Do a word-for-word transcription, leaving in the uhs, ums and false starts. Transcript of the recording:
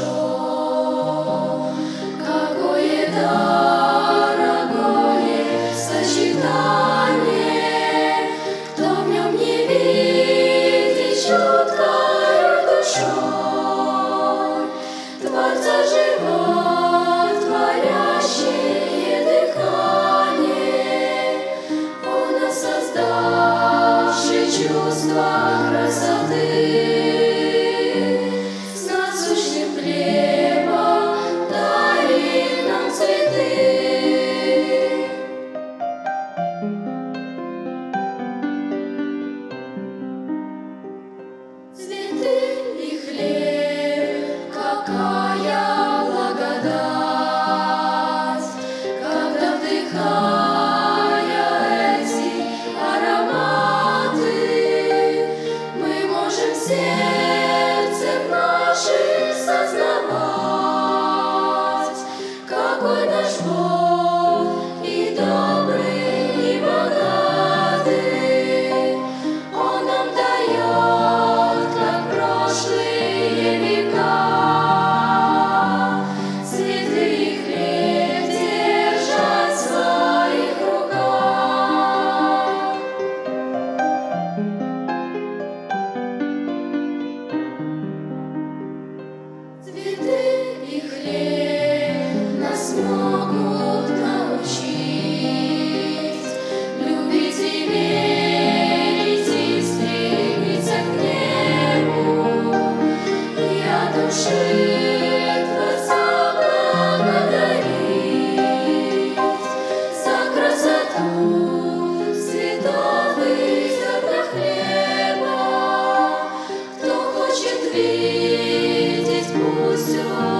хорошо, какое дорогое сочетание, кто в нем не видит чуткою душой Творца живот, творящее дыхание, Он нас создавший чувство красоты. Цветы и хлеб, какая благодать, когда, вдыхая эти ароматы, мы можем сердцем нашим сознавать, какой наш Бог и добрый, и богатый. Он нам дает прошлые века цветы и хлеб держать в своих руках. Цветы и хлеб нас могут научить любить и верить, и стремиться к небу, и от души Творца благодарить за красоту цветов и зерна хлеба. Кто хочет видеть, пусть он